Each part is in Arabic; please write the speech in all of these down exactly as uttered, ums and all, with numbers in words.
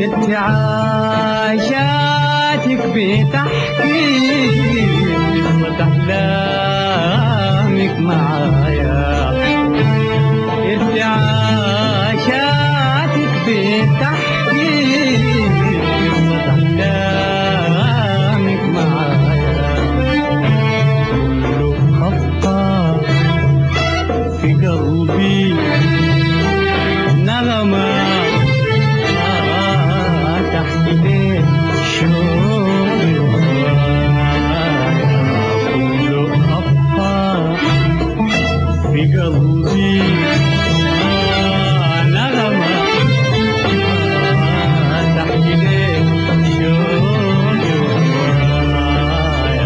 ارتعاشاتك بتحكي قصة أحلامك معايا، ارتعاشاتك بتحكي قصة أحلامك معايا، كله خطة في قلبي نغمة تحكي ليه شوقي وهوايا، كله خطة في قلبي نغمة تحكي ليه شوقي وهوايا،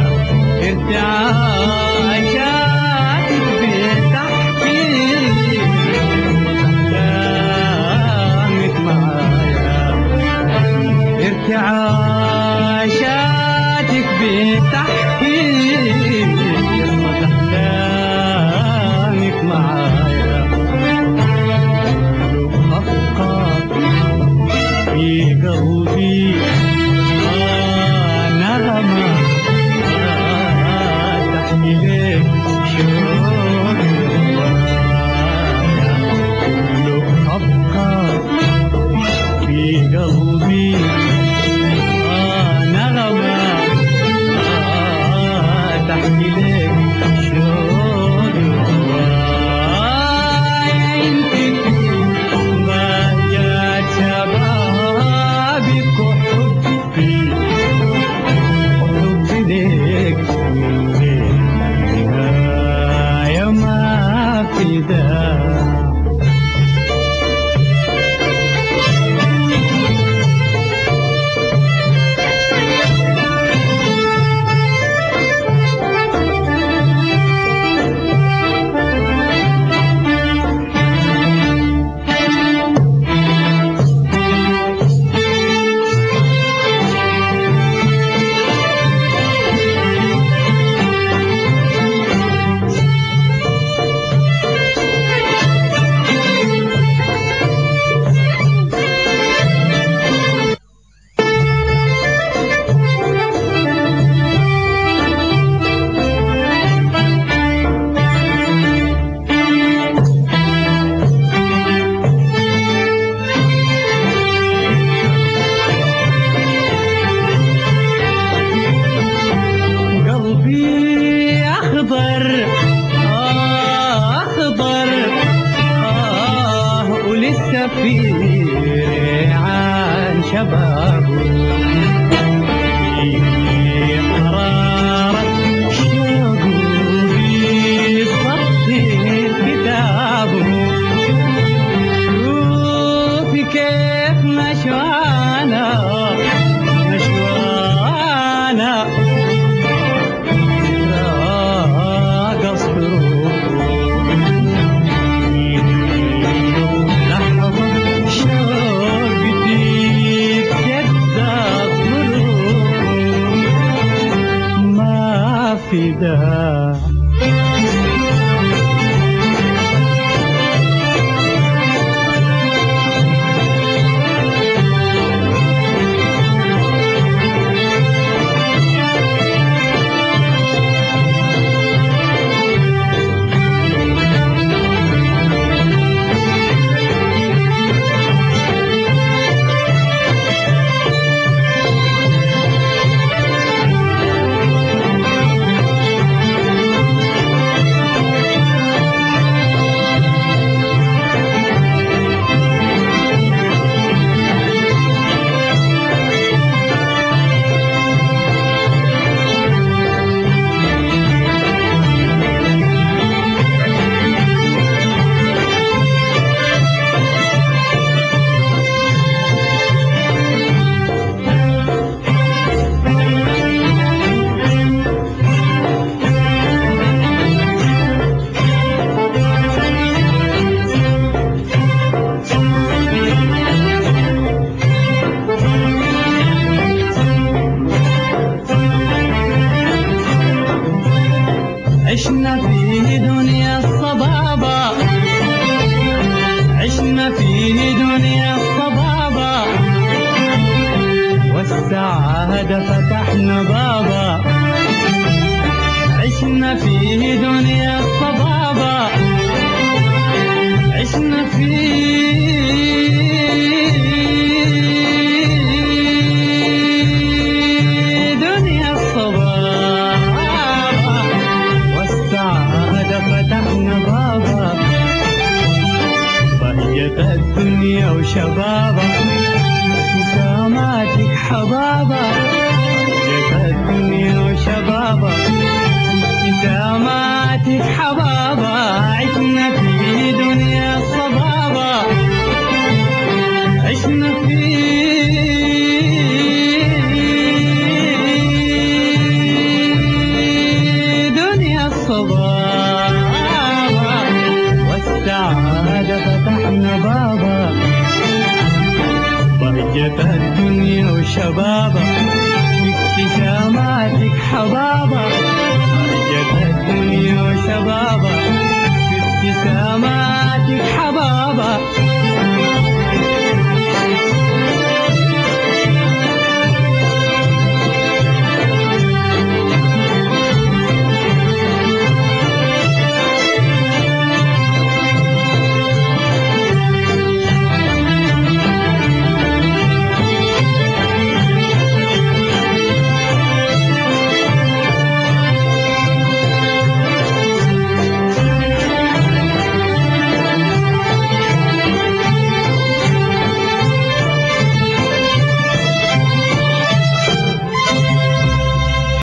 ارتعاشاتك بتحكي ارتعاشاتك بتحكي قصة أحلامك معايا، كله خفقة في قلبي نغمة تحكي لك شوقي وهوايا، كله خفقة في قلبي تحكي لك شوقي وهوايا، انت ما جات شبابك وحبي حبي لك من النهاية ما في داعي. في عن شبابه في حرارة شوقه بيصفي كتابه، شوفي كيف مشوانا مشوانا راقص حروفه، في داع والسعادة فتحنا بابا، عشنا في دنيا الصبابة، عشنا في دنيا الصبابة، والسعادة فتحنا بابا، بهجة الدنيا وشبابة، ابتساماتك حبابة، بهجة الدنيا وشبابة، ابتساماتك حبابة، عشنا في دنيا الصبابة، عشنا في دنيا الصبابة، والسعادة فتحنا بابا، بهجة الدنيا وشبابة، ابتساماتك حبابة، بهجة الدنيا وشبابة، ابتساماتك حبابة،